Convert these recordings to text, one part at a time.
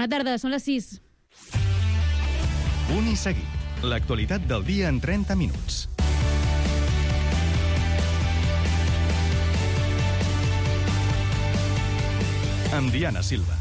Bona tarda, són les 6. Punt i seguit. L'actualitat del dia en 30 minuts. Amb Diana Silva.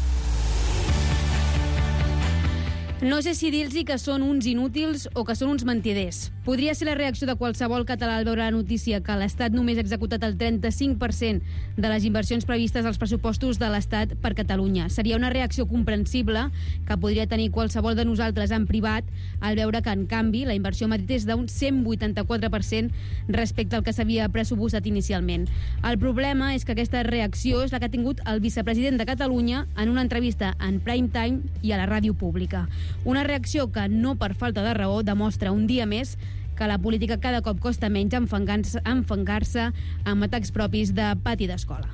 No sé si dir-los que són uns inútils o que són uns mentiders. Podria ser la reacció de qualsevol català al veure la notícia que l'Estat només ha executat el 35% de les inversions previstes als pressupostos de l'Estat per Catalunya. Seria una reacció comprensible que podria tenir qualsevol de nosaltres en privat al veure que, en canvi, la inversió a Madrid és d'un 184% respecte al que s'havia pressupostat inicialment. El problema és que aquesta reacció és la que ha tingut el vicepresident de Catalunya en una entrevista en prime time i a la ràdio pública. Una reacció que, no per falta de raó, demostra un dia més que la política cada cop costa menys enfangar-se amb atacs propis de pati d'escola.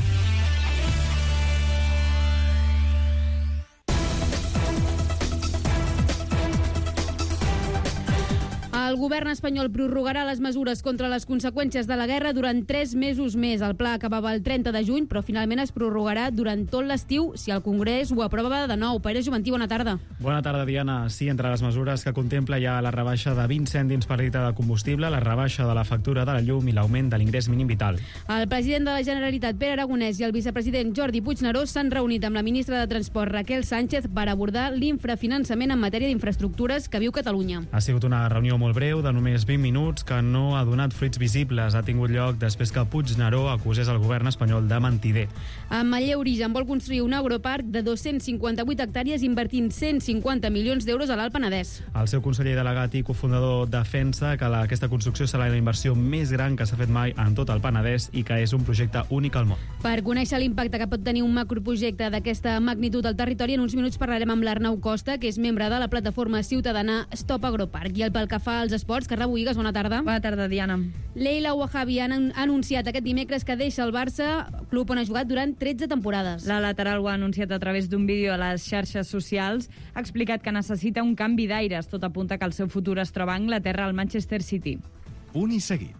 El govern espanyol prorrogarà les mesures contra les conseqüències de la guerra durant 3 mesos més. El pla acabava el 30 de juny, però finalment es prorrogarà durant tot l'estiu si el Congrés ho aprova de nou. Pere Juventí, bona tarda. Bona tarda, Diana. Sí, entre les mesures que contempla hi ha la rebaixa de 20 cèntims per litre de combustible, la rebaixa de la factura de la llum i l'augment de l'ingrés mínim vital. El president de la Generalitat, Pere Aragonès, i el vicepresident Jordi Puigneró s'han reunit amb la ministra de Transport, Raquel Sánchez, per abordar l'infrafinançament en matèria d'infraestructures que viu Catalunya. Ha sigut una reunió molt breu, de només 20 minuts, que no ha donat fruits visibles. Ha tingut lloc després que Puigneró acusés el govern espanyol de mentider. En Manlleu Origen vol construir un agroparc de 258 hectàrees invertint 150 milions d'euros a l'Alt Penedès. El seu conseller delegat i cofundador defensa que aquesta construcció serà la inversió més gran que s'ha fet mai en tot el Penedès i que és un projecte únic al món. Per conèixer l'impacte que pot tenir un macroprojecte d'aquesta magnitud al territori, en uns minuts parlarem amb l'Arnau Costa, que és membre de la plataforma ciutadana Stop Agroparc. I pel que fa als esports, Carla Boïgues, bona tarda. Bona tarda, Diana. Leila Ouahabi ha anunciat aquest dimecres que deixa el Barça, club on ha jugat durant 13 temporades. La lateral ho ha anunciat a través d'un vídeo a les xarxes socials. Ha explicat que necessita un canvi d'aires. Tot apunta que el seu futur es troba a Anglaterra, al Manchester City. Punt i seguit.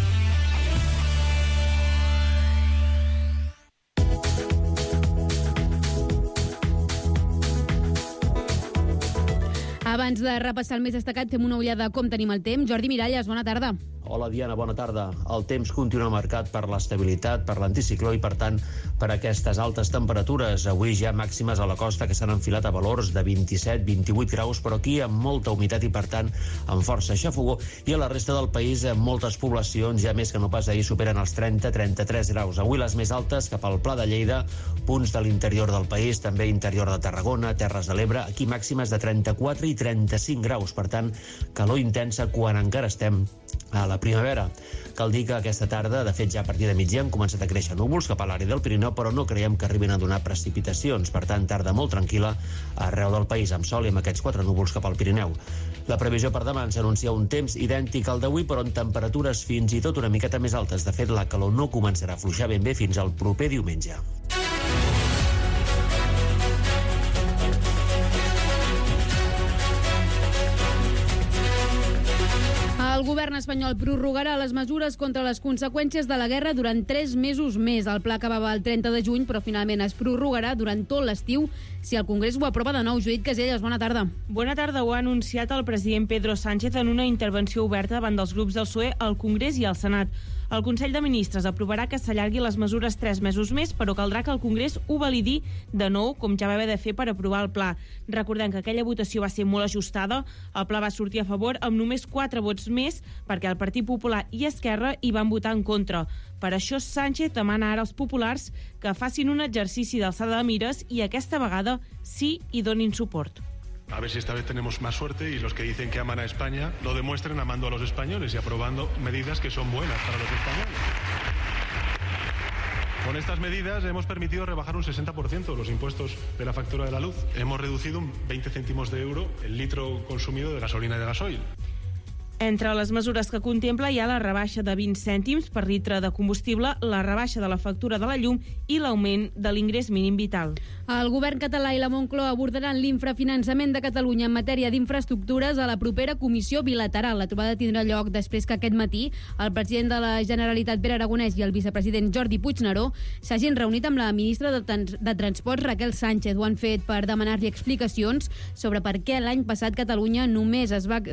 Abans de repassar el més destacat, fem una ullada a com tenim el temps. Jordi Miralles, bona tarda. Hola, Diana, bona tarda. El temps continua marcat per l'estabilitat, per l'anticicló i, per tant, per aquestes altes temperatures. Avui ja màximes a la costa que s'han enfilat a valors de 27-28 graus, però aquí amb molta humitat i, per tant, amb força xafogó. I a la resta del país, moltes poblacions, ja més que no pas ahir, superen els 30-33 graus. Avui les més altes cap al Pla de Lleida, punts de l'interior del país, també interior de Tarragona, Terres de l'Ebre, aquí màximes de 34 i 35 graus. Per tant, calor intensa quan encara estem a la primavera. Cal dir que aquesta tarda, de fet ja a partir de migdia, han començat a créixer núvols cap a l'àrea del Pirineu, però no creiem que arribin a donar precipitacions. Per tant, tarda molt tranquil·la arreu del país, amb sol i amb aquests 4 núvols cap al Pirineu. La previsió per demà ens anuncia un temps idèntic al d'avui, però en temperatures fins i tot una miqueta més altes. De fet, la calor no començarà a afluixar ben bé fins al proper diumenge. El govern espanyol prorrogarà les mesures contra les conseqüències de la guerra durant 3 mesos més. El pla acabava el 30 de juny, però finalment es prorrogarà durant tot l'estiu si el Congrés ho aprova de nou. Judit Caselles, bona tarda. Bona tarda. Ho ha anunciat el president Pedro Sánchez en una intervenció oberta davant dels grups del PSOE, al Congrés i al Senat. El Consell de Ministres aprovarà que s'allargui les mesures 3 mesos més, però caldrà que el Congrés ho validi de nou, com ja va haver de fer per aprovar el pla. Recordem que aquella votació va ser molt ajustada. El pla va sortir a favor amb només 4 vots més, perquè el Partit Popular i Esquerra hi van votar en contra. Per això Sánchez demana ara als populars que facin un exercici d'alçada de mires i aquesta vegada sí hi donin suport. A ver si esta vez tenemos más suerte y los que dicen que aman a España lo demuestren amando a los españoles y aprobando medidas que son buenas para los españoles. Con estas medidas hemos permitido rebajar un 60% los impuestos de la factura de la luz. Hemos reducido un 20 céntimos de euro el litro consumido de gasolina y de gasoil. Entre les mesures que contempla hi ha la rebaixa de 20 cèntims per litre de combustible, la rebaixa de la factura de la llum i l'augment de l'ingrés mínim vital. El govern català i la Moncloa abordaran l'infrafinançament de Catalunya en matèria d'infraestructures a la propera comissió bilateral. La trobada tindrà lloc després que aquest matí el president de la Generalitat, Pere Aragonès, i el vicepresident Jordi Puigneró s'hagin reunit amb la ministra de Transports, Raquel Sánchez. Ho han fet per demanar-li explicacions sobre per què l'any passat a Catalunya només es va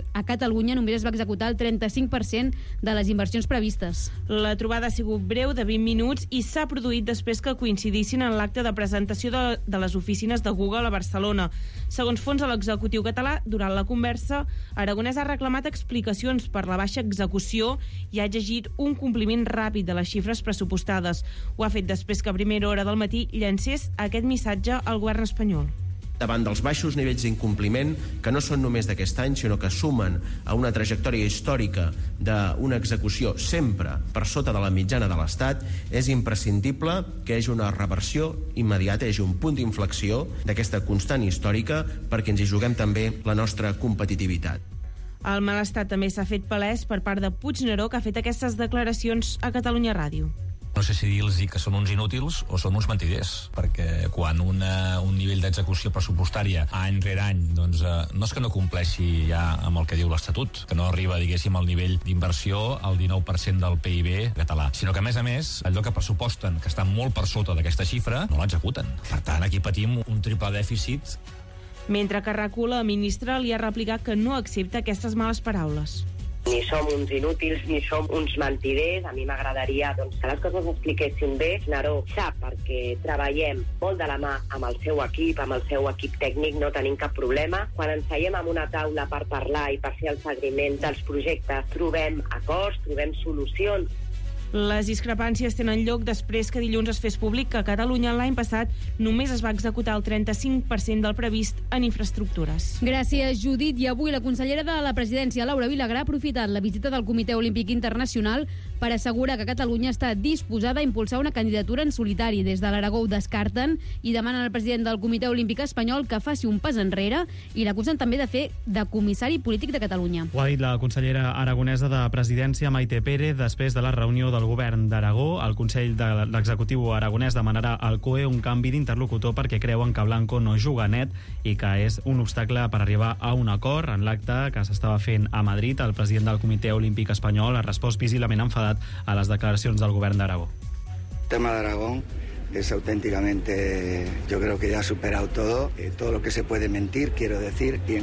executar el 35% de les inversions previstes. La trobada ha sigut breu, de 20 minuts, i s'ha produït després que coincidissin en l'acte de presentació de les oficines de Google a Barcelona. Segons fons de l'executiu català, durant la conversa, Aragonès ha reclamat explicacions per la baixa execució i ha exigit un compliment ràpid de les xifres pressupostades. Ho ha fet després que a primera hora del matí llancés aquest missatge al govern espanyol. Davant dels baixos nivells d'incompliment, que no són només d'aquest any, sinó que sumen a una trajectòria històrica d'una execució sempre per sota de la mitjana de l'Estat, és imprescindible que hi hagi una reversió immediata, hi hagi un punt d'inflexió d'aquesta constant històrica perquè ens hi juguem també la nostra competitivitat. El malestar també s'ha fet palès per part de Puigneró, que ha fet aquestes declaracions a Catalunya Ràdio. No sé si dir-los que són uns inútils o són uns mentiders, perquè quan un nivell d'execució pressupostària any rere any no és que no compleixi ja amb el que diu l'Estatut, que no arriba, diguéssim, al nivell d'inversió al 19% del PIB català, sinó que, a més, allò que pressuposten, que està molt per sota d'aquesta xifra, no l'executen. Per tant, aquí patim un triple dèficit. Mentre que recula, la ministra li ha replicat que no accepta aquestes males paraules. Ni som uns inútils, ni som uns mentiders. A mi m'agradaria que les coses s'expliquessin bé. Naró sap, perquè treballem molt de la mà amb el seu equip tècnic, no tenim cap problema. Quan ens seiem en una taula per parlar i per fer el seguiment dels projectes, trobem acords, trobem solucions. Les discrepàncies tenen lloc després que dilluns es fes públic que a Catalunya l'any passat només es va executar el 35% del previst en infraestructures. Gràcies, Judit. I avui la consellera de la Presidència, Laura Vilagrà, ha aprofitat la visita del Comitè Olímpic Internacional per assegurar que Catalunya està disposada a impulsar una candidatura en solitari. Des de l'Aragó ho descarten i demanen al president del Comitè Olímpic Espanyol que faci un pas enrere i l'acusen també de fer de comissari polític de Catalunya. Ho ha dit la consellera aragonesa de Presidència, Maite Pérez, després de la reunió del govern d'Aragó. El Consell de l'Executiu aragonès demanarà al COE un canvi d'interlocutor perquè creuen que Blanco no juga net i que és un obstacle per arribar a un acord. En l'acte que s'estava fent a Madrid, el president del Comitè Olímpic Espanyol ha respost visiblement enfadat a les declaracions del govern d'Aragó. El tema de Aragón es auténticamente, yo creo que ya ha superado todo lo que se puede mentir, quiero decir, y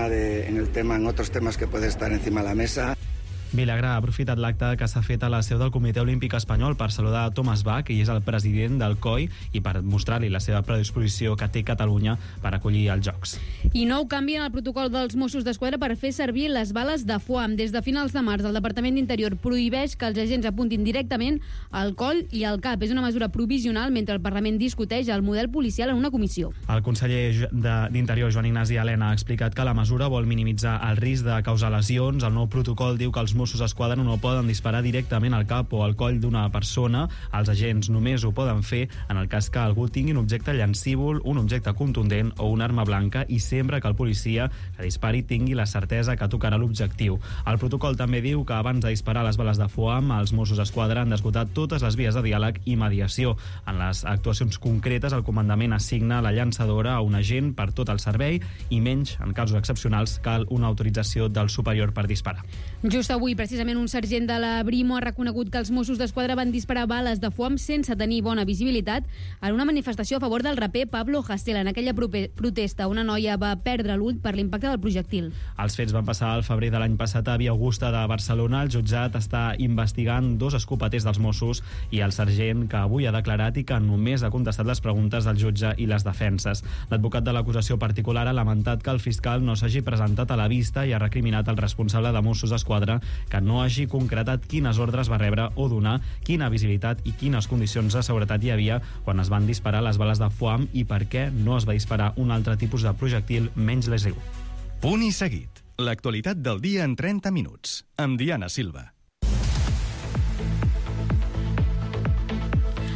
en otros temas que puede estar encima de la mesa. Vilagrà ha aprofitat l'acte que s'ha fet a la seu del Comitè Olímpic Espanyol per saludar Thomas Bach, que és el president del COI, i per mostrar-li la seva predisposició que té Catalunya per acollir els Jocs. I nou canvi en el protocol dels Mossos d'Esquadra per fer servir les bales de foam. Des de finals de març, el Departament d'Interior prohibeix que els agents apuntin directament al coll i al cap. És una mesura provisional mentre el Parlament discuteix el model policial en una comissió. El conseller d'Interior, Joan Ignasi Elena, ha explicat que la mesura vol minimitzar el risc de causar lesions. El nou protocol diu que els Mossos d'Esquadra no poden disparar directament al cap o al coll d'una persona. Els agents només ho poden fer en el cas que algú tingui un objecte llancívol, un objecte contundent o una arma blanca, i sempre que el policia que dispari tingui la certesa que tocarà l'objectiu. El protocol també diu que abans de disparar les bales de foam, els Mossos d'Esquadra han d'esgotar totes les vies de diàleg i mediació. En les actuacions concretes, el comandament assigna la llançadora a un agent per tot el servei i menys, en casos excepcionals, cal una autorització del superior per disparar. Just avui, precisament, un sergent de la Brimo ha reconegut que els Mossos d'Esquadra van disparar bales de foam sense tenir bona visibilitat en una manifestació a favor del raper Pablo Hasél. En aquella protesta, una noia va perdre l'ull per l'impacte del projectil. Els fets van passar al febrer de l'any passat a Via Augusta de Barcelona. El jutjat està investigant 2 escopeters dels Mossos i el sergent, que avui ha declarat i que només ha contestat les preguntes del jutge i les defenses. L'advocat de l'acusació particular ha lamentat que el fiscal no s'hagi presentat a la vista i ha recriminat al responsable de Mossos d'Esquadra que no hagi concretat quines ordres va rebre o donar, quina visibilitat i quines condicions de seguretat hi havia quan es van disparar les bales de foam i per què no es va disparar un altre tipus de projectil menys lesiu. Punt i seguit. L'actualitat del dia en 30 minuts. Amb Diana Silva.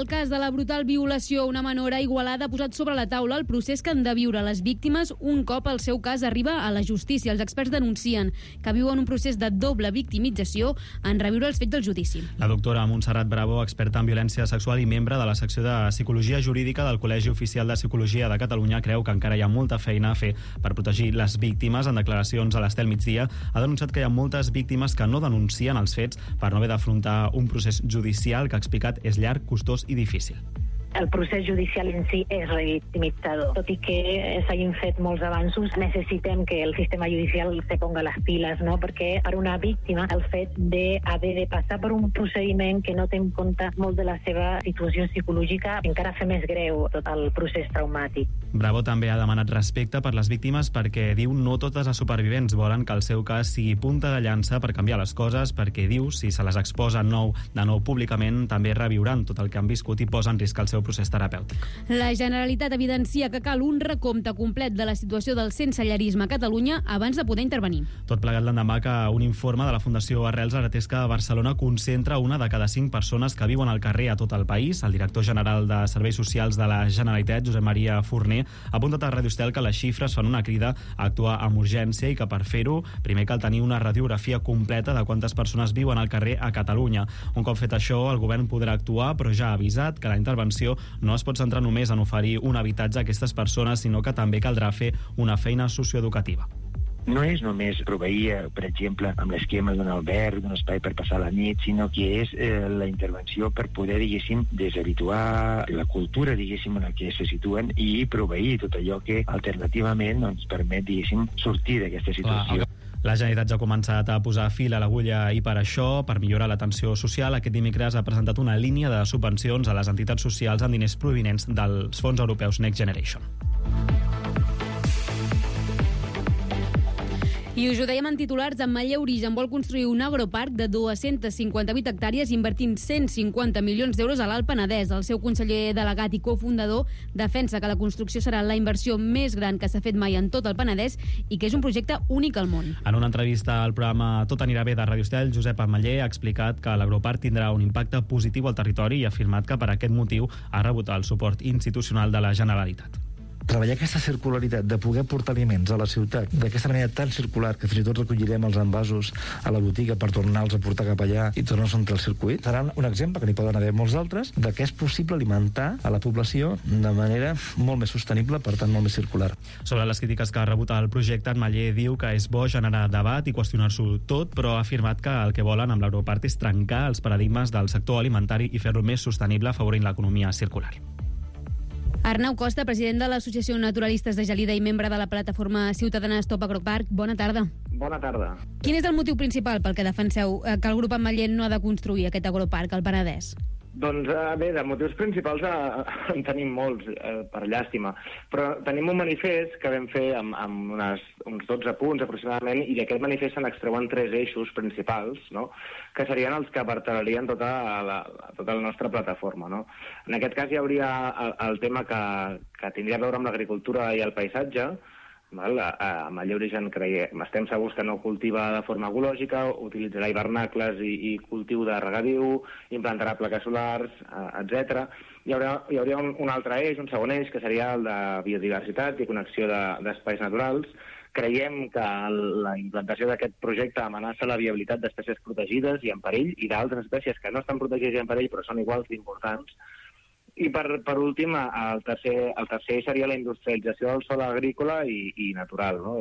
El cas de la brutal violació a una menor a Igualada ha posat sobre la taula el procés que han de viure les víctimes un cop el seu cas arriba a la justícia. Els experts denuncien que viuen un procés de doble victimització en reviure els fets del judici. La doctora Montserrat Bravo, experta en violència sexual i membre de la secció de Psicologia Jurídica del Col·legi Oficial de Psicologia de Catalunya, creu que encara hi ha molta feina a fer per protegir les víctimes. En declaracions a l'Estel Migdia ha denunciat que hi ha moltes víctimes que no denuncien els fets per no haver d'afrontar un procés judicial que ha explicat és llarg, costós i difícil. El procés judicial en si és revictimitzador. Tot i que s'hagin fet molts avanços, necessitem que el sistema judicial se ponga les piles, no? Perquè per una víctima el fet d'haver de passar per un procediment que no té en compte molt de la seva situació psicològica encara fa més greu tot el procés traumàtic. Bravo també ha demanat respecte per les víctimes perquè diu no totes les supervivents volen que el seu cas sigui punta de llança per canviar les coses, perquè diu si se les exposa de nou públicament també reviuran tot el que han viscut i posa en risc el seu procés terapèutic. La Generalitat evidencia que cal un recompte complet de la situació del sensellarisme a Catalunya abans de poder intervenir. Tot plegat l'endemà que un informe de la Fundació Arrels Aratesca a Barcelona concentra una de cada 5 persones que viuen al carrer a tot el país. El director general de Serveis Socials de la Generalitat, Josep Maria Forner, ha apuntat a Radio Estel que les xifres fan una crida a actuar amb urgència i que per fer-ho primer cal tenir una radiografia completa de quantes persones viuen al carrer a Catalunya. Un cop fet això, el govern podrà actuar, però ja ha avisat que la intervenció no es pot centrar només en oferir un habitatge a aquestes persones, sinó que també caldrà fer una feina socioeducativa. No és només proveir, per exemple, amb l'esquema d'un alberg, d'un espai per passar la nit, sinó que és la intervenció per poder, diguéssim, deshabituar la cultura, diguéssim, en la que se situen i proveir tot allò que alternativament ens permet, diguéssim, sortir d'aquesta situació. La Generalitat ja ha començat a posar fil a l'agulla i per això, per millorar l'atenció social, aquest dimecres ha presentat una línia de subvencions a les entitats socials amb diners provinents dels fons europeus Next Generation. I us ho dèiem en titulars, en Manlleu Origen vol construir un agroparc de 258 hectàrees invertint 150 milions d'euros a l'Alt Penedès. El seu conseller delegat i cofundador defensa que la construcció serà la inversió més gran que s'ha fet mai en tot el Penedès i que és un projecte únic al món. En una entrevista al programa Tot anirà bé de Radio Estel, Josep Ametller ha explicat que l'agroparc tindrà un impacte positiu al territori i ha afirmat que per aquest motiu ha rebut el suport institucional de la Generalitat. Treballar aquesta circularitat de poder portar aliments a la ciutat d'aquesta manera tan circular que fins i tot recollirem els envasos a la botiga per tornar-los a portar cap allà i tornar-los entre el circuit, serà un exemple, que n'hi poden haver molts altres, de que és possible alimentar a la població de manera molt més sostenible, per tant molt més circular. Sobre les crítiques que ha rebut el projecte, Ametller diu que és bo generar debat i qüestionar-s'ho tot, però ha afirmat que el que volen amb l'agroparc és trencar els paradigmes del sector alimentari i fer-lo més sostenible afavorint l'economia circular. Arnau Costa, president de l'Associació Naturalistes de Gelida i membre de la plataforma ciutadana Stop Agroparc. Bona tarda. Bona tarda. Quin és el motiu principal pel que defenseu que el grup Ametller no ha de construir aquest agroparc al Penedès? Doncs bé, de motius principals en tenim molts, per llàstima, però tenim un manifest que vam fer amb uns 12 punts aproximadament, i d'aquest manifest se'n extreuen 3 eixos principals, no?, que serien els que vertebrarien tota la nostra plataforma, no? En aquest cas hi hauria el tema que tindria a veure amb l'agricultura i el paisatge. A Manlleu Origen estem segurs que no cultiva de forma ecològica, utilitzarà hivernacles i cultiu de regadiu, implantarà plaques solars, etc. Hi hauria un altre eix, un segon eix, que seria el de biodiversitat i connexió d'espais naturals. Creiem que la implantació d'aquest projecte amenaça la viabilitat d'espècies protegides i en perill, i d'altres espècies que no estan protegides i en perill però són iguals d'importants. I per últim, el tercer seria la industrialització del sòl agrícola i natural, no?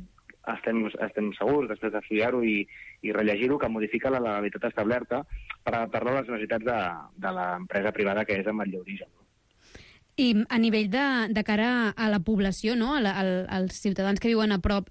Estem segurs, després d'estudiar-ho i rellegir-ho, que modifica la legalitat establerta per adaptar-la a les necessitats de l'empresa privada que és en Manlleu Origen. I a nivell de cara a la població, no?, als ciutadans que viuen a prop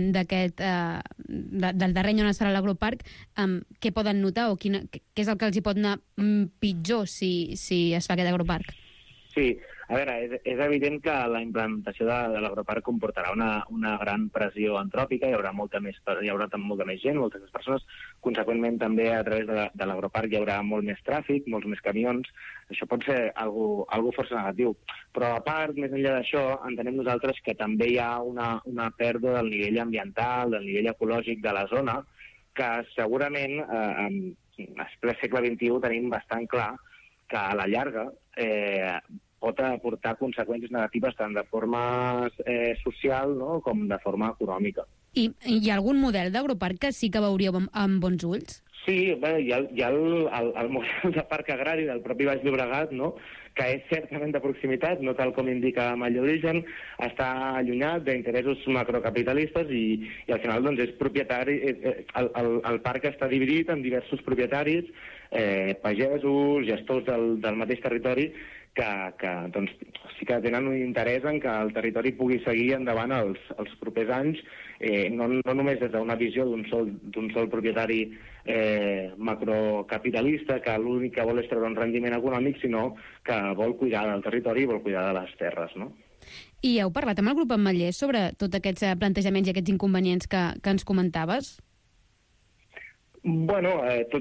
del terreny on es farà l'agroparc, què poden notar o què és el que els hi pot anar pitjor si es fa aquest agroparc? Sí, a veure, és evident que la implantació de l'agroparc comportarà una gran pressió antròpica, hi haurà molta més gent, moltes més persones. Conseqüentment, també a través de l'agroparc hi haurà molt més tràfic, molts més camions. Això pot ser algo força negatiu. Però a part, més enllà d'això, entenem nosaltres que també hi ha una pèrdua del nivell ambiental, del nivell ecològic de la zona, que segurament en ple segle XXI tenim bastant clar que a la llarga pot aportar conseqüències negatives tant de forma social, no?, com de forma econòmica. I hi ha algun model d'agroparc que sí que veuríeu amb bons ulls? Sí, bé, hi ha el model de parc agrari del propi Baix Llobregat, no?, que és certament de proximitat, no tal com indica Mall d'Origen, està allunyat d'interessos macrocapitalistes i al final doncs, és propietari, el parc està dividit en diversos propietaris, pagesos, gestors del mateix territori, que doncs, sí que tenen un interès en que el territori pugui seguir endavant els propers anys, no només des d'una visió d'un sol propietari macrocapitalista que l'únic que vol és treure un rendiment econòmic, sinó que vol cuidar del territori i vol cuidar de les terres, no? I heu parlat amb el grup Ametllers sobre tots aquests plantejaments i aquests inconvenients que ens comentaves? Bueno,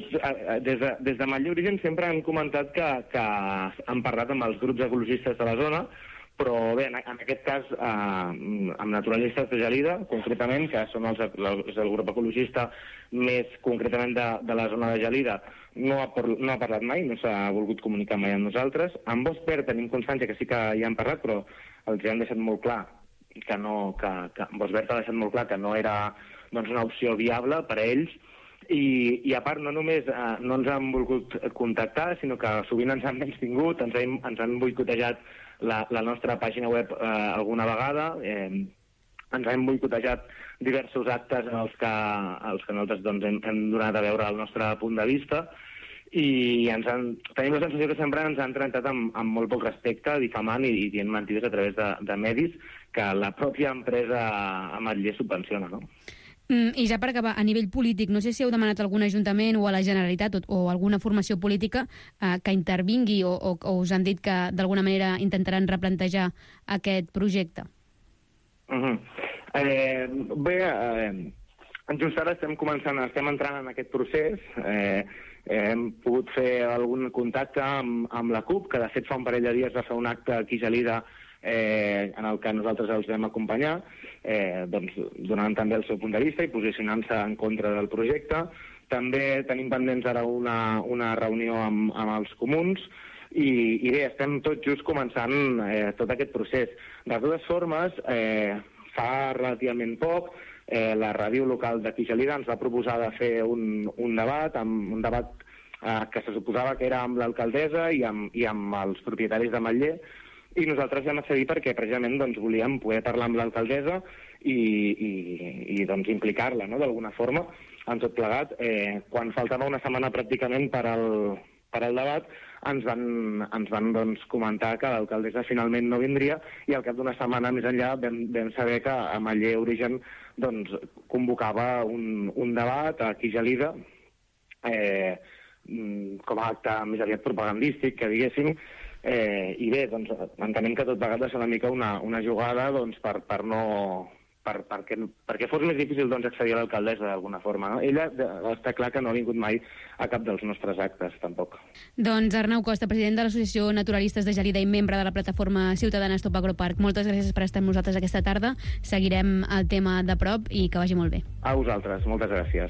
des de Mall d'Origen sempre han comentat que han parlat amb els grups ecologistes de la zona, però bé, en aquest cas amb naturalistes de Gelida, concretament, que són els del grup ecologista més concretament de la zona de Gelida, no ha parlat mai, no s'ha volgut comunicar mai amb nosaltres. Amb Bosch tenim constància que sí que hi han parlat, però els han deixat molt clar que Bosch ha deixat molt clar que no era doncs, una opció viable per a ells. I a part no només no ens han volgut contactar, sinó que sovint ens han menystingut, ens han boicotejat la nostra pàgina web alguna vegada, ens han boicotejat diversos actes en els que nosaltres doncs, hem donat a veure el nostre punt de vista i tenim la sensació que sempre ens han tractat amb molt poc respecte, difamant i dient mentides a través de medis que la pròpia empresa Ametllers subvenciona, no? I ja per acabar, a nivell polític, no sé si heu demanat a algun ajuntament o a la Generalitat o alguna formació política que intervingui o us han dit que d'alguna manera intentaran replantejar aquest projecte. Bé, just ara estem entrant en aquest procés. Hem pogut fer algun contacte amb la CUP, que de fet fa un parell de dies va fer un acte aquí a Gelida en el que nosaltres els vam acompanyar, doncs, donant també el seu punt de vista i posicionant-se en contra del projecte. També tenim pendents ara una reunió amb els comuns i bé, estem tot just començant tot aquest procés. De totes formes, fa relativament poc, la ràdio local d'aquí a Gelida ens va proposar de fer un debat que se suposava que era amb l'alcaldessa i amb els propietaris de Ametller, i nosaltres vam accedir perquè precisament doncs, volíem poder parlar amb l'alcaldessa i doncs, implicar-la, no?, d'alguna forma en tot plegat. Quan faltava una setmana pràcticament per al debat ens van doncs, comentar que l'alcaldessa finalment no vindria i al cap d'una setmana més enllà vam saber que Ametller Origen doncs, convocava un debat aquí a Gelida com a acte més aviat propagandístic, que diguéssim, i bé, doncs, entenem que tot plegat va ser una mica una jugada doncs, perquè fos més difícil doncs, accedir a l'alcaldessa d'alguna forma. No? Ella està clar que no ha vingut mai a cap dels nostres actes, tampoc. Doncs Arnau Costa, president de l'Associació Naturalistes de Gelida i membre de la plataforma ciutadana Stop Agroparc, moltes gràcies per estar amb nosaltres aquesta tarda. Seguirem el tema de prop i que vagi molt bé. A vosaltres, moltes gràcies.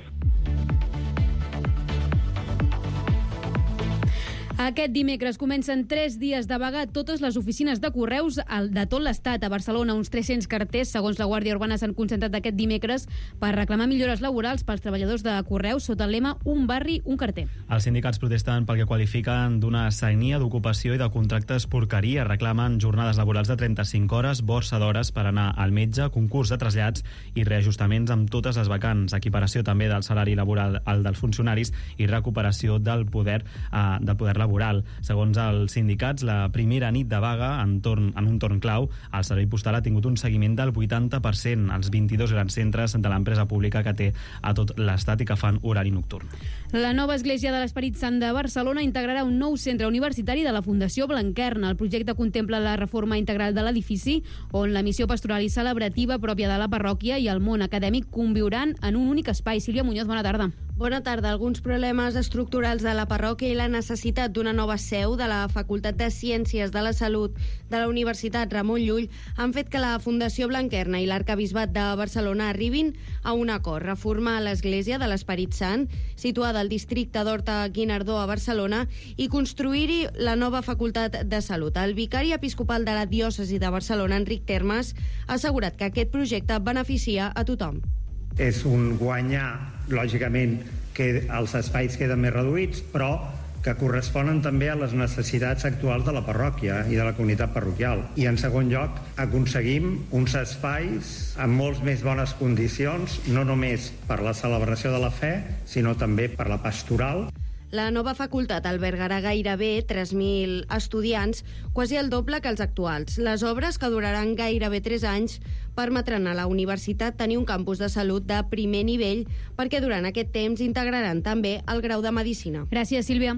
Aquest dimecres comencen 3 dies de vaga a totes les oficines de correus de tot l'Estat. A Barcelona, uns 300 carters, segons la Guàrdia Urbana, s'han concentrat aquest dimecres per reclamar millores laborals pels treballadors de correus sota el lema Un barri, un carter. Els sindicats protesten pel que qualifiquen d'una sagnia d'ocupació i de contractes porqueria. Reclamen jornades laborals de 35 hores, borsa d'hores per anar al metge, concurs de trasllats i reajustaments amb totes les vacants, equiparació també del salari laboral al dels funcionaris i recuperació del poder laboral. Segons els sindicats, la primera nit de vaga en un torn clau, el servei postal ha tingut un seguiment del 80% als 22 grans centres de l'empresa pública que té a tot l'Estat i que fan horari nocturn. La nova església de l'Esperit Sant de Barcelona integrarà un nou centre universitari de la Fundació Blanquerna. El projecte contempla la reforma integral de l'edifici, on la missió pastoral i celebrativa pròpia de la parròquia i el món acadèmic conviuran en un únic espai. Sílvia Muñoz, bona tarda. Bona tarda. Alguns problemes estructurals de la parròquia i la necessitat d'una nova seu de la Facultat de Ciències de la Salut de la Universitat Ramon Llull han fet que la Fundació Blanquerna i l'Arquebisbat de Barcelona arribin a un acord: reformar l'Església de l'Esperit Sant, situada al districte d'Horta-Guinardó a Barcelona, i construir-hi la nova Facultat de Salut. El vicari episcopal de la diòcesi de Barcelona, Enric Termes, ha assegurat que aquest projecte beneficia a tothom. És un guanyar, lògicament, que els espais queden més reduïts, però que corresponen també a les necessitats actuals de la parròquia i de la comunitat parroquial. I, en segon lloc, aconseguim uns espais amb molts més bones condicions, no només per la celebració de la fe, sinó també per la pastoral. La nova facultat albergarà gairebé 3.000 estudiants, quasi el doble que els actuals. Les obres, que duraran gairebé 3 anys, permetran a la universitat tenir un campus de salut de primer nivell, perquè durant aquest temps integraran també el grau de Medicina. Gràcies, Sílvia.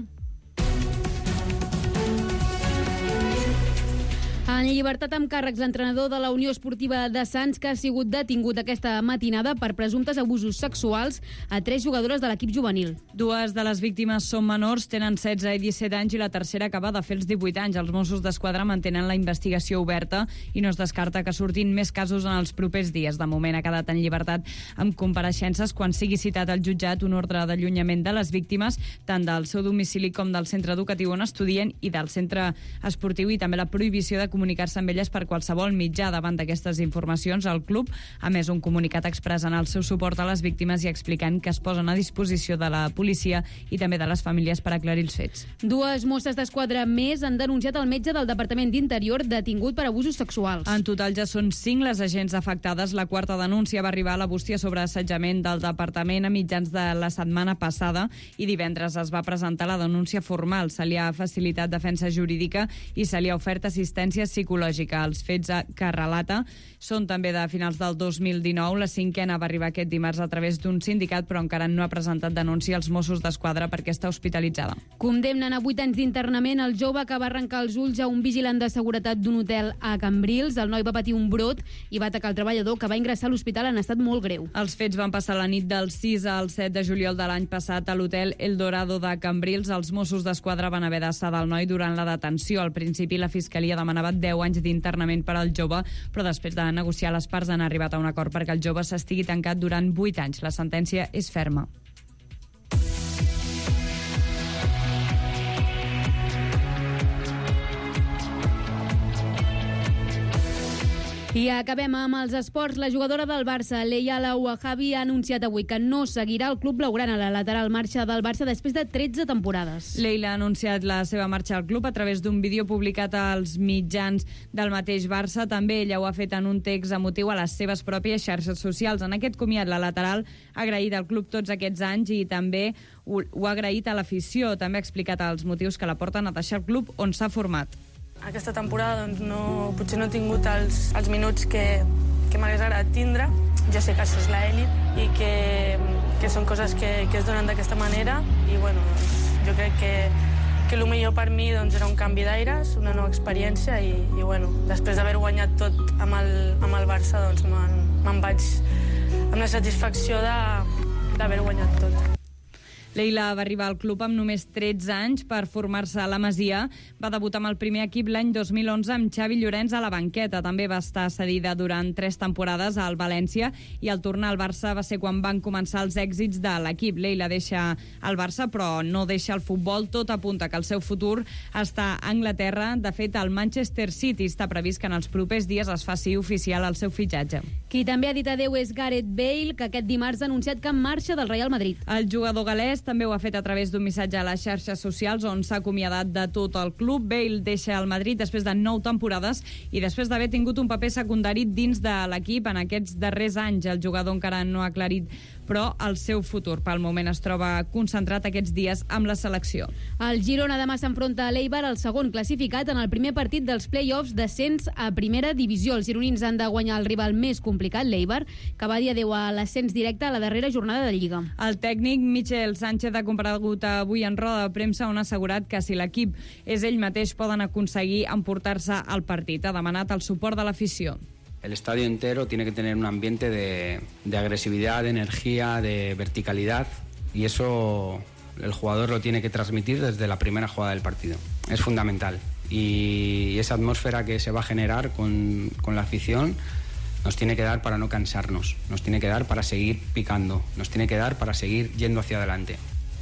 En llibertat amb càrrecs, l'entrenador de la Unió Esportiva de Sants, que ha sigut detingut aquesta matinada per presumptes abusos sexuals a 3 jugadores de l'equip juvenil. 2 de les víctimes són menors, tenen 16 i 17 anys, i la tercera acaba de fer els 18 anys. Els Mossos d'Esquadra mantenen la investigació oberta i no es descarta que surtin més casos en els propers dies. De moment ha quedat en llibertat amb compareixences quan sigui citat al jutjat un ordre d'allunyament de les víctimes, tant del seu domicili com del centre educatiu on estudien i del centre esportiu, i també la prohibició de comunicar-se amb elles per qualsevol mitjà. Davant d'aquestes informacions, el club ha emès un comunicat expressant el seu suport a les víctimes i explicant que es posen a disposició de la policia i també de les famílies per aclarir els fets. 2 Mosses d'Esquadra més han denunciat el metge del Departament d'Interior detingut per abusos sexuals. En total ja són 5 les agents afectades. La quarta denúncia va arribar a la bústia sobre assetjament del departament a mitjans de la setmana passada i divendres es va presentar la denúncia formal. Se li ha facilitat defensa jurídica i se li ha ofert assistència psicològica. Els fets que relata són també de finals del 2019. La cinquena va arribar aquest dimarts a través d'un sindicat, però encara no ha presentat denúncia als Mossos d'Esquadra perquè està hospitalitzada. Condemnen a 8 anys d'internament el jove que va arrencar els ulls a un vigilant de seguretat d'un hotel a Cambrils. El noi va patir un brot i va atacar el treballador, que va ingressar a l'hospital en estat molt greu. Els fets van passar la nit del 6 al 7 de juliol de l'any passat a l'hotel El Dorado de Cambrils. Els Mossos d'Esquadra van haver d'assedar el noi durant la detenció. Al principi la Fiscalia demanava 10 anys d'internament per al jove, però després de negociar les parts han arribat a un acord perquè el jove s'estigui tancat durant 8 anys. La sentència és ferma. I acabem amb els esports. La jugadora del Barça, Leia Wahabi, ha anunciat avui que no seguirà el club blaugrana. La lateral marxa del Barça després de 13 temporades. Leila ha anunciat la seva marxa al club a través d'un vídeo publicat als mitjans del mateix Barça. També ella ho ha fet en un text emotiu a les seves pròpies xarxes socials. En aquest comiat, la lateral ha agraït al club tots aquests anys i també ho ha agraït a l'afició. També ha explicat els motius que la porten a deixar el club on s'ha format. Aquesta temporada potser no he tingut els minuts que m'hagués agradat tindre. Jo sé que això és l'elit i que són coses que es donen d'aquesta manera i bueno, jo crec que el millor per mi era un canvi d'aires, una nova experiència i bueno, després d'haver guanyat tot amb el Barça me'n vaig amb la satisfacció d'haver guanyat tot. Leila va arribar al club amb només 13 anys per formar-se a la Masia. Va debutar amb el primer equip l'any 2011 amb Xavi Llorenç a la banqueta. També va estar cedida durant 3 temporades al València i al tornar al Barça va ser quan van començar els èxits de l'equip. Leila deixa el Barça però no deixa el futbol. Tot apunta que el seu futur està a Anglaterra. De fet, el Manchester City està previst que en els propers dies es faci oficial el seu fitxatge. Qui també ha dit adeu és Gareth Bale, que aquest dimarts ha anunciat que marxa del Real Madrid. El jugador galès també ho ha fet a través d'un missatge a les xarxes socials on s'ha acomiadat de tot el club. Bale deixa el Madrid després de 9 temporades i després d'haver tingut un paper secundari dins de l'equip en aquests darrers anys. El jugador encara no ha aclarit però el seu futur. Pel moment es troba concentrat aquests dies amb la selecció. El Girona demà s'enfronta a l'Eibar, el segon classificat, en el primer partit dels play-offs d'ascens a primera divisió. Els gironins han de guanyar el rival més complicat, l'Eibar, que va dir adeu a l'ascens directe a la darrera jornada de Lliga. El tècnic Michel Sánchez ha comparegut avui en roda de premsa on ha assegurat que si l'equip és ell mateix poden aconseguir emportar-se al partit. Ha demanat el suport de l'afició. El estadio entero tiene que tener un ambiente de agresividad, de energía, de verticalidad y eso el jugador lo tiene que transmitir desde la primera jugada del partido. Es fundamental. Y esa atmósfera que se va a generar con la afición nos tiene que dar para no cansarnos, nos tiene que dar para seguir picando, nos tiene que dar para seguir yendo hacia adelante.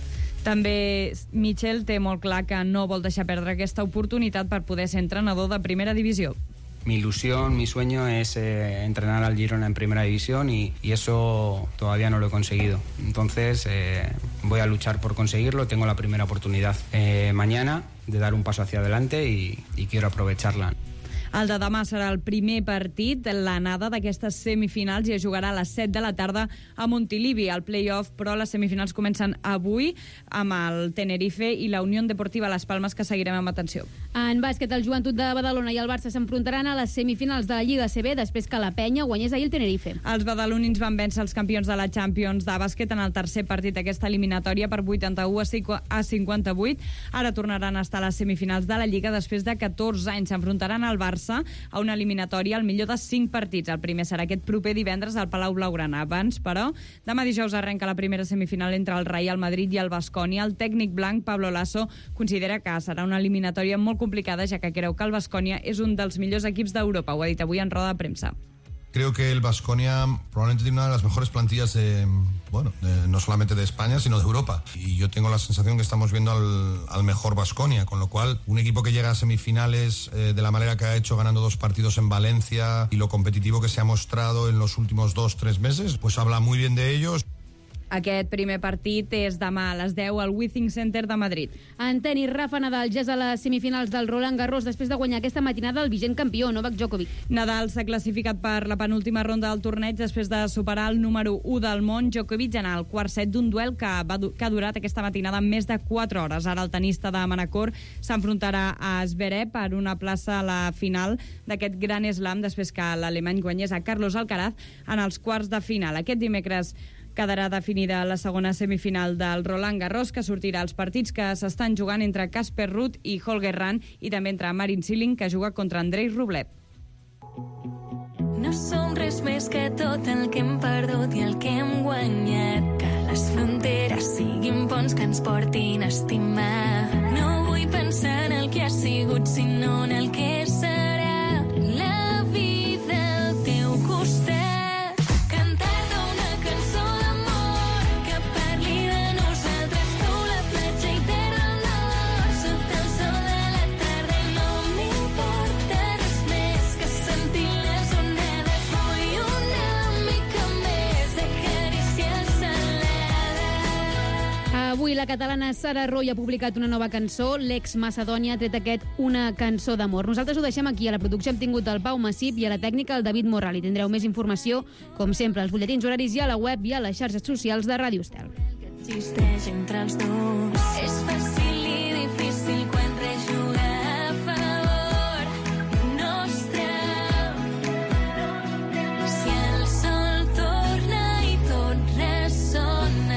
També Michel té molt clar que no vol deixar perdre aquesta oportunitat per poder ser entrenador de primera divisió. Mi ilusión, mi sueño es entrenar al Girona en primera división y eso todavía no lo he conseguido. Entonces voy a luchar por conseguirlo. Tengo la primera oportunidad mañana de dar un paso hacia adelante y quiero aprovecharla. El de demà serà el primer partit, l'anada d'aquestes semifinals, i es jugarà a les 7 de la tarda a Montilivi. El play-off, però les semifinals comencen avui amb el Tenerife i la Unión Deportiva Las Palmas, que seguirem amb atenció. En bàsquet, el Joventut de Badalona i el Barça s'enfrontaran a les semifinals de la Lliga ACB després que la Penya guanyés ahir el Tenerife. Els badalonins van vèncer els campions de la Champions de bàsquet en el tercer partit d'aquesta eliminatòria per 81 a 58. Ara tornaran a estar a les semifinals de la Lliga després de 14 anys. S'enfrontaran al Barça a una eliminatòria al millor de 5 partits. El primer serà aquest proper divendres al Palau Blaugrana. Abans, però, demà dijous arrenca la primera semifinal entre el Real Madrid i el Baskonia. El tècnic blanc, Pablo Lasso, considera que serà una eliminatòria molt complicada, ja que creu que el Baskonia és un dels millors equips d'Europa. Ho ha dit avui en roda de premsa. Creo que el Baskonia probablemente tiene una de las mejores plantillas no solamente de España, sino de Europa. Y yo tengo la sensación que estamos viendo al mejor Baskonia, con lo cual un equipo que llega a semifinales de la manera que ha hecho, ganando 2 partidos en Valencia, y lo competitivo que se ha mostrado en los últimos 2-3 meses, pues habla muy bien de ellos. Aquest primer partit és demà a les 10 al Withing Center de Madrid. En tenis, Rafa Nadal ja és a les semifinals del Roland Garros després de guanyar aquesta matinada el vigent campió, Novak Djokovic. Nadal s'ha classificat per la penúltima ronda del torneig després de superar el número 1 del món, Djokovic, en el quart set d'un duel que ha durat aquesta matinada més de 4 hores. Ara el tenista de Manacor s'enfrontarà a Zverev per una plaça a la final d'aquest gran slam després que l'alemany guanyés a Carlos Alcaraz en els quarts de final. Aquest dimecres quedarà definida la segona semifinal del Roland Garros, que sortirà als partits que s'estan jugant entre Casper Ruud i Holger Rune, i també entre Marin Cilic, que juga contra Andrei Rublev. No som res més que tot el que hem perdut i el que hem guanyat. Que les fronteres siguin ponts que ens portin a estimar. No vull pensar en el que ha sigut, sinó en el que serà. La vida al teu costat. Avui la catalana Sara Roy ha publicat una nova cançó, L'ex Macedònia, ha tret aquest Una cançó d'amor. Nosaltres ho deixem aquí. A la producció hem tingut el Pau Massip i a la tècnica el David Morral. I tindreu més informació, com sempre, als butlletins horaris i a la web i a les xarxes socials de Ràdio Estel. Existeix entre els dos. És fàcil i difícil quan res juga a favor nostre. Si el sol torna i tot ressona,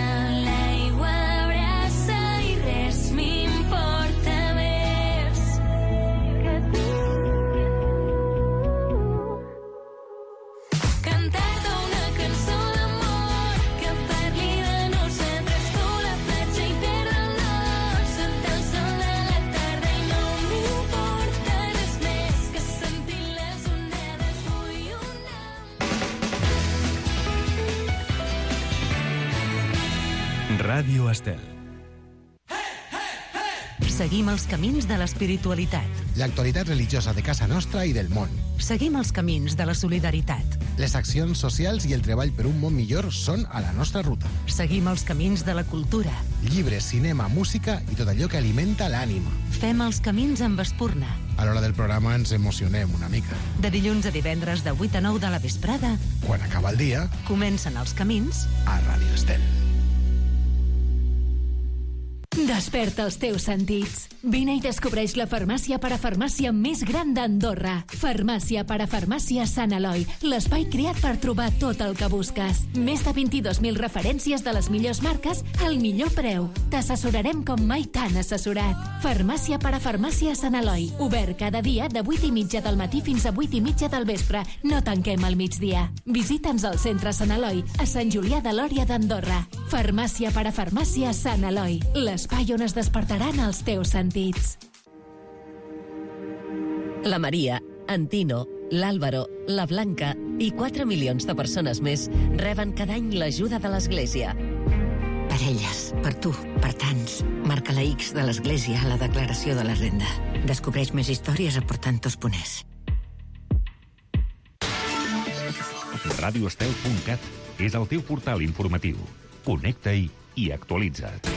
Ràdio Estel. Seguim els camins de l'espiritualitat. L'actualitat religiosa de casa nostra i del món. Seguim els camins de la solidaritat. Les accions socials i el treball per un món millor són a la nostra ruta. Seguim els camins de la cultura. Llibres, cinema, música i tot allò que alimenta l'ànima. Fem els camins amb espurna. A l'hora del programa ens emocionem una mica. De dilluns a divendres de 8 a 9 de la vesprada. Quan acaba el dia, comencen els camins a Ràdio Estel. Desperta els teus sentits. Vine i descobreix la farmàcia parafarmàcia més gran d'Andorra. Farmàcia parafarmàcia Sant Eloi, l'espai creat per trobar tot el que busques. Més de 22.000 referències de les millors marques al millor preu. T'assessorarem com mai t'han assessorat. Farmàcia parafarmàcia Sant Eloi, obert cada dia de 8:30 del matí fins a 8:30 del vespre. No tanquem al migdia. Visita'ns al centre Sant Eloi, a Sant Julià de Lòria d'Andorra. Farmàcia parafarmàcia Sant Eloi, l'espai on es despertaran els teus sentits. La Maria, en Tino, l'Àlvaro, la Blanca i 4 milions de persones més reben cada any l'ajuda de l'Església. Per elles, per tu, per tants. Marca la X de l'Església a la declaració de la renda. Descobreix més històries a portantos.es. radioestel.cat és el teu portal informatiu. Connecta-hi i actualitza't.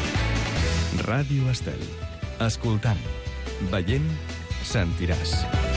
Ràdio Estel. Escoltant, veient, sentiràs.